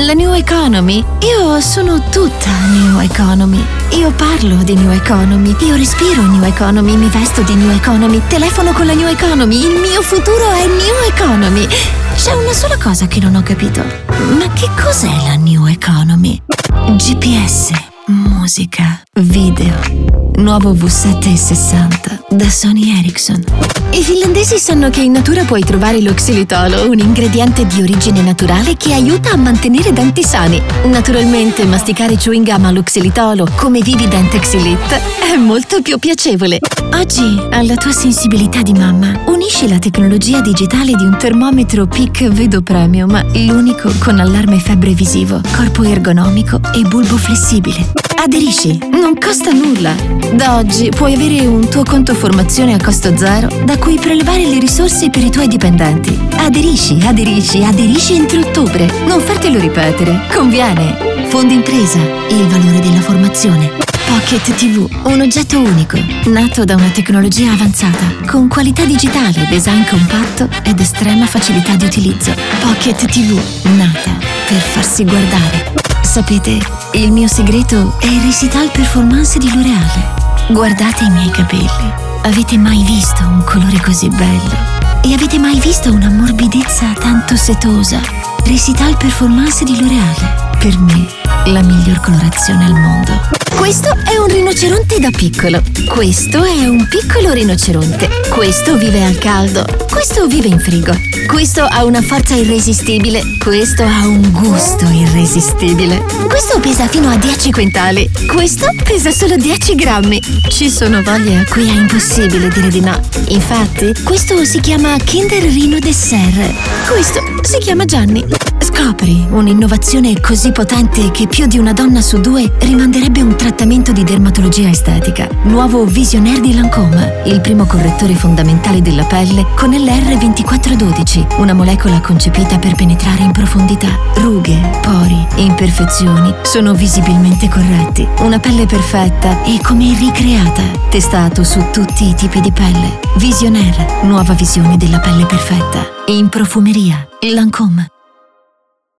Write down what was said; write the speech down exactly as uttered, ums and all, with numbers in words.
La New Economy? Io sono tutta New Economy. Io parlo di New Economy, io respiro New Economy, mi vesto di New Economy, telefono con la New Economy, il mio futuro è New Economy. C'è una sola cosa che non ho capito. Ma che cos'è la New Economy? G P S, musica, video. Nuovo V sette sessanta da Sony Ericsson. I finlandesi sanno che in natura puoi trovare lo xilitolo, un ingrediente di origine naturale che aiuta a mantenere i denti sani. Naturalmente, masticare chewing gum allo xilitolo come Vivident Xylit è molto più piacevole. Oggi, alla tua sensibilità di mamma, unisci la tecnologia digitale di un termometro Peak Vedo Premium, l'unico con allarme febbre visivo, corpo ergonomico e bulbo flessibile. Aderisci, non costa nulla. Da oggi puoi avere un tuo conto formazione a costo zero da cui prelevare le risorse per i tuoi dipendenti. Aderisci, aderisci, aderisci entro ottobre. Non fartelo ripetere, conviene. Fondi Impresa, il valore della formazione. Pocket tivù, un oggetto unico, nato da una tecnologia avanzata, con qualità digitale, design compatto ed estrema facilità di utilizzo. Pocket tivù, nata per farsi guardare. Sapete, il mio segreto è il Recital Performance di L'Oréal. Guardate i miei capelli. Avete mai visto un colore così bello? E avete mai visto una morbidezza tanto setosa? Recital Performance di L'Oréal. Per me, la miglior colorazione al mondo. Questo è un rinoceronte da piccolo. Questo è un piccolo rinoceronte. Questo vive al caldo. Questo vive in frigo. Questo ha una forza irresistibile. Questo ha un gusto irresistibile. Questo pesa fino a dieci quintali. Questo pesa solo dieci grammi. Ci sono voglie a cui è impossibile dire di no. Infatti, questo si chiama Kinder Rino Dessert. Questo si chiama Gianni. Scopri un'innovazione così potente che più di una donna su due rimanderebbe un trattamento di dermatologia estetica. Nuovo Visionaire di Lancôme, il primo correttore fondamentale della pelle con l'R ventiquattro dodici, una molecola concepita per penetrare in profondità. Rughe, pori e imperfezioni sono visibilmente corretti. Una pelle perfetta e come ricreata. Testato su tutti i tipi di pelle. Visionaire, nuova visione della pelle perfetta. In profumeria, Lancôme.